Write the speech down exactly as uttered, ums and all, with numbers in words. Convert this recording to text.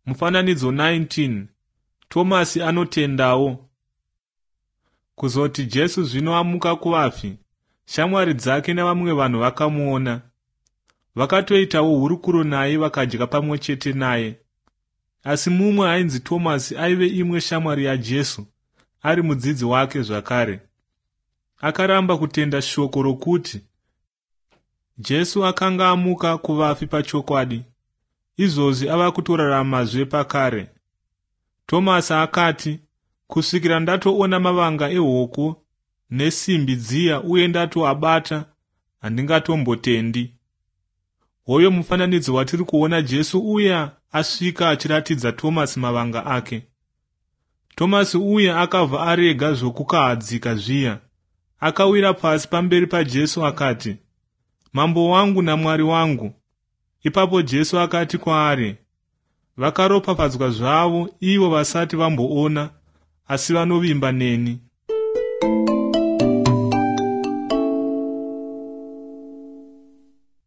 Mufananidzo nineteen. Tomasi anotendawo. Kuzoti Jesu zvino amuka kuvafi, shamwari dzake navamwe vanhu vakamuona. Vakatoitawo hurukuro naye vakadya pamwe chete naye. Asi mumwe ainzi Tomasi aive imwe shamwari yaJesu, ari mudzidzi wake zvakare. Akaramba kutenda shoko rokuti Jesu akanga amuka kuvafi pachokwadi, izvozvi ava kutoraramazve pakare. Tomasi akati, kusvikira ndatoona mavanga ehoko nesimbi dziya uye ndatoabata, handingatombotendi. Hoyo mufananidzo watiri kuona Jesu uya asvika achiratidza Tomasi mavanga ake. Tomasi uya akabva arega zvokukahadzika zviya, akawira pasi pamberi paJesu akati, Mambo wangu naMwari wangu. Ipapo Jesu akati kwaari, vakaropafadzwa zvavo ivo vasati vamboona, asi vanovimba neni.